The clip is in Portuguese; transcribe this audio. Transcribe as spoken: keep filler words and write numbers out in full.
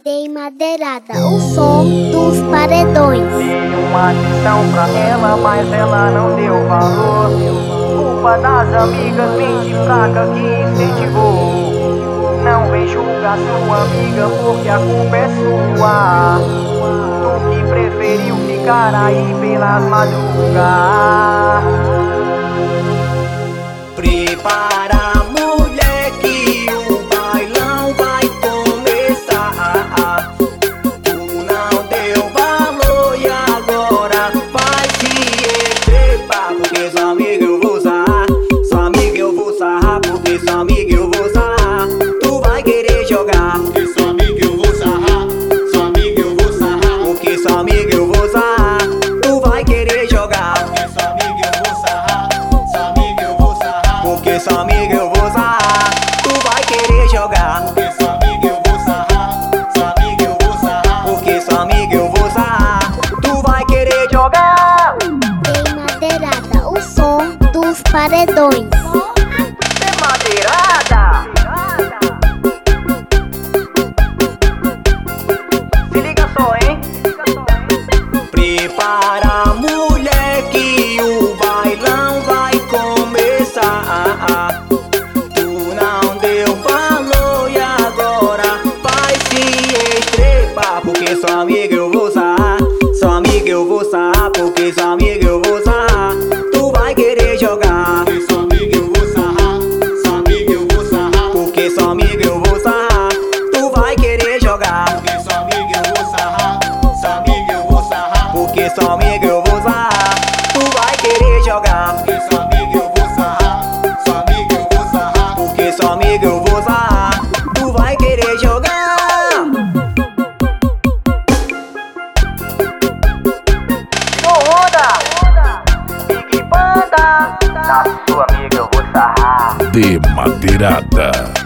Dei madeirada, o som dos paredões. Dei uma atenção pra ela, mas ela não deu valor. Culpa das amigas, mente fraca que incentivou. Não vem julgar sua amiga porque a culpa é sua. Tu que preferiu ficar aí pelas madrugadas. Prepara, mulher, que o bailão vai começar. Tu não deu valor e agora vai se estrepar. Porque sua amiga eu vou sarrar, sua amiga eu vou sarrar. Porque sua amiga eu vou sarrar, tu vai querer jogar. Porque sua amiga eu vou sarrar, sua amiga eu vou sarrar. Porque sua amiga eu vou sarrar, tu vai querer jogar. Porque sua amiga eu vou sarrar, sua amiga eu vou sarrar. Porque sua amiga eu vou sarrar, tu vai querer jogar. Porque sua amiga eu vou sarrar, sua amiga eu vou sarrar. Porque sua amiga eu vou sarrar, tu vai querer jogar. Dei madeirada, o som dos paredões. É madeirada. Se liga só, hein? Prepara, mulher, que o bailão vai começar. Tu não deu valor e agora vai se estrepar. Porque sua amiga eu vou sarrar, sua amiga eu vou sarrar. Porque sua amiga eu vou sarrar, tu vai querer jogar. Porque sua amiga eu vou sarrar, sua amiga eu vou sarrar. Porque sua amiga eu vou sarrar, tu vai querer jogar. Porque sua amiga eu vou sarrar, sua amiga eu vou sarrar. Porque sua amiga eu vou sarrar, tu vai querer jogar. Porque sua amiga eu vou sarrar, sua amiga eu vou sarrar. Porque sua amiga eu vou sarrar, tu vai querer jogar. Tirou onda. Big Banda. Da sua amiga eu vou sarrar. De madeirada.